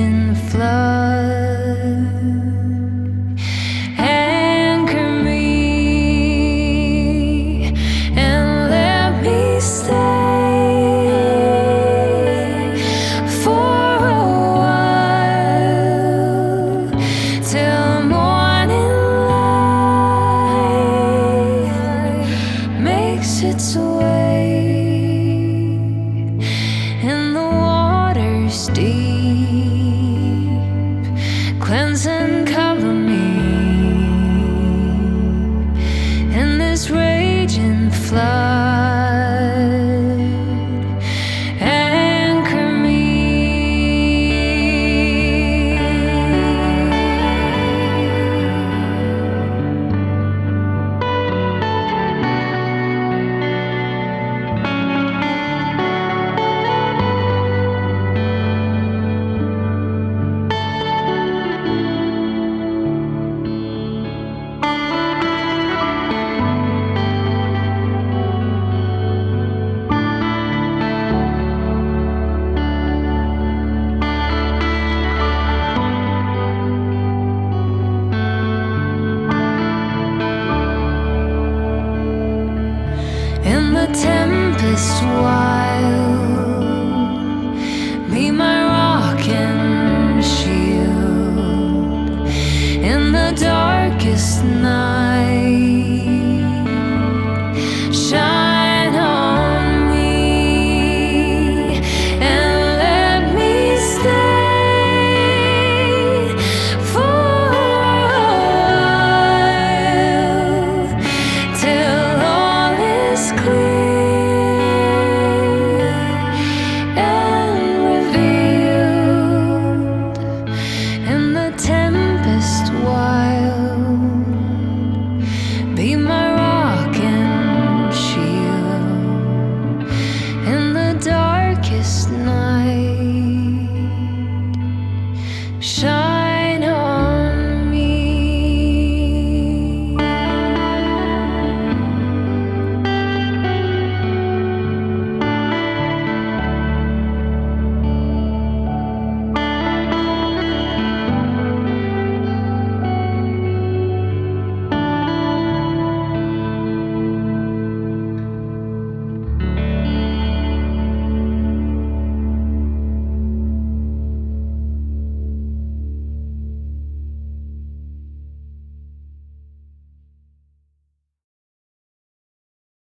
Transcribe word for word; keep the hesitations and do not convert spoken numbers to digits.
raging flood. Anchor me and let me stay for a while till morning light makes its way in the waters deep. Cleanse and cover me in this raging flood. Anchor me. In the tempest wild, be my rock and shield. In the darkest night, shine on me and let me stay for a while till all is clear and revealed. In the tempest wild, be my rock and shield. In the darkest night, shine